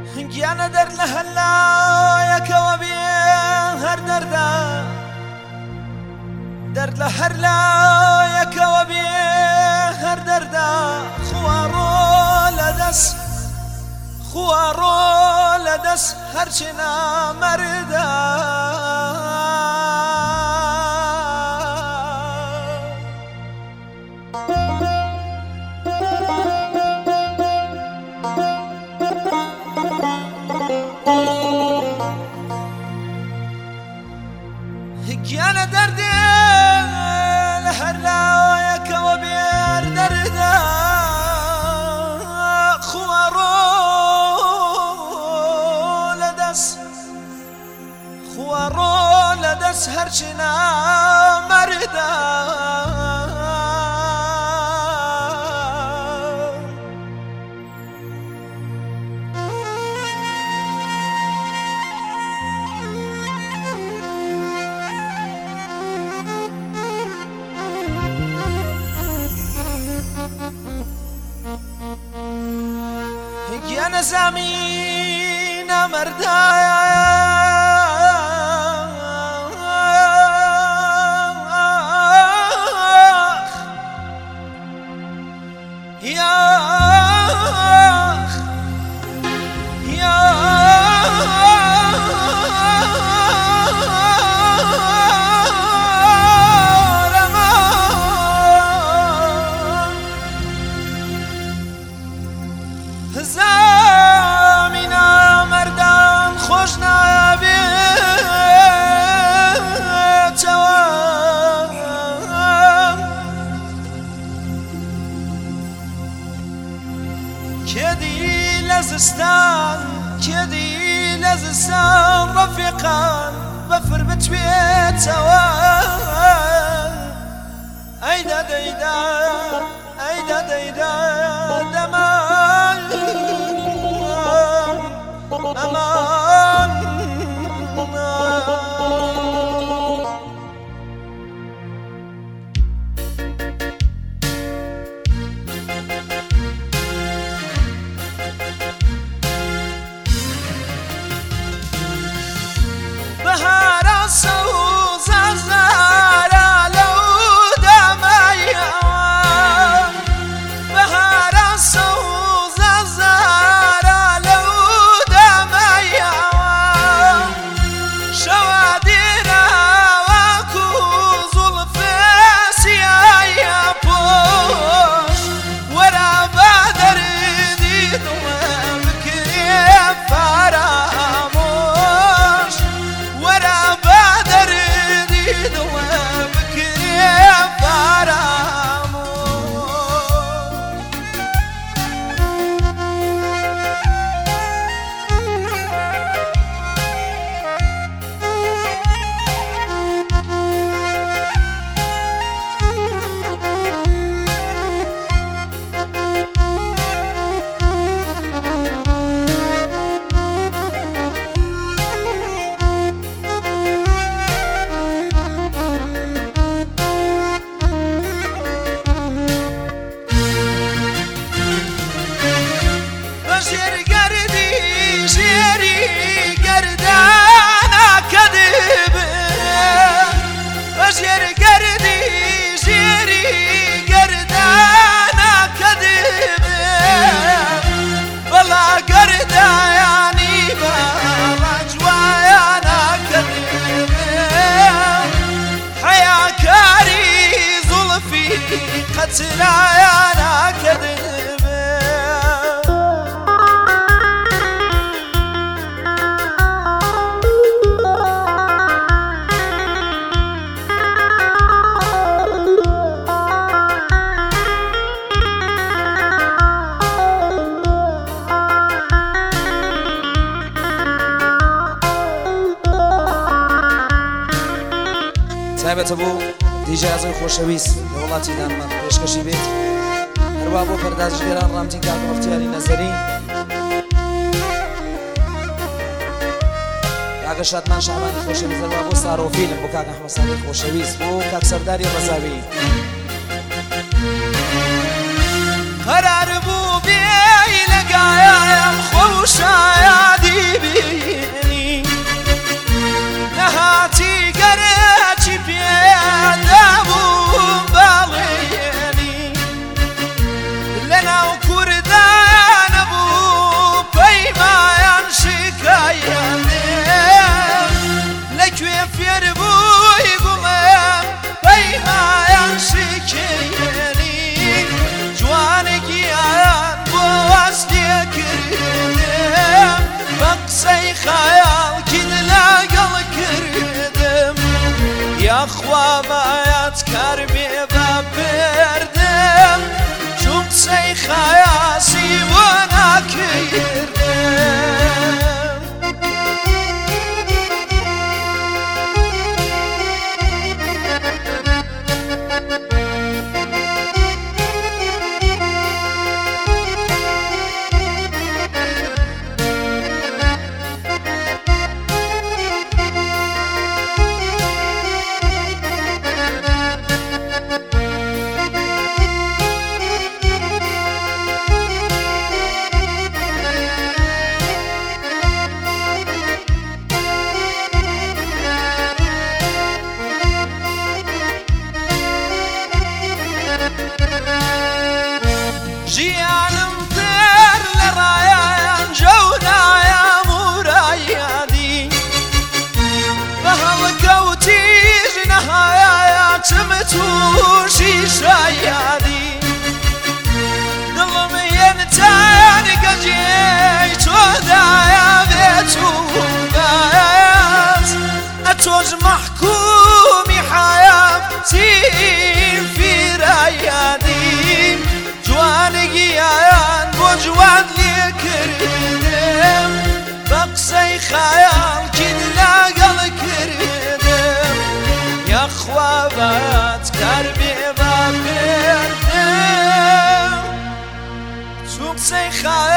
گیانە دەرد لە هەلایەکەوە بێ هەر دەردا دەرد لە هەر لایەکەوە بێ هەر دەردا خوارۆ لە دەست هەرچی نامەردا گیانە دەردێ لە هەر لایەکەوە بێر دەردا خوارۆ لە دەست هەرچی نامەردا گیانە زەمینە مەردایە زمینە مەردان خۆش نابێتەوە کێدی لە زستان ڕەفیقان بەفر بتوێتەوە ئەیدا دەمان ئەمان بەهارە سەوزە زارە لەو دەمەیەوە بەهارە سەوزە زارە لەو دەمەیەوە شەوە دیرە وەکو زوڵفێ سیایە پۆش وەرە بە دەردی دڵە بکرێ فەرامۆش وەرە بە دەردی دڵە بکرێ قەتلایانە کردبێ تایبەتە بۆ دیجازن خۆشەویست لە وڵاتی دانمارک پێشکەشی بێت هەروە بۆ پەردازگێران ڕامتین کاک مفتیاری نەزەری کاکە شادمان شەعبانی خۆشەویست هەروە بۆ سارۆفیلم بۆ کاک ئەحمەد ساڵحی خۆشەویست بۆ کاک سەرداری ڕەزاوی قەرار بوو بێ لەگایەم خۆشایە خیاسی و نکردم ژیانم تر لە ڕایان جەونایە مورایادی بە هەڵکەوتیش نەهایە چم تووشی شایادی دڵم هێنتانی گەجێی تۆدایە بێت و بەس ئەتۆش مەحکومی حەیاتی فیرایادی جوانگیان بۆ جوان لێکردم بە قسەی خەیاڵکین لەگەڵ کردم یەخوا بەت کار بێ با پێردم چوو قسەی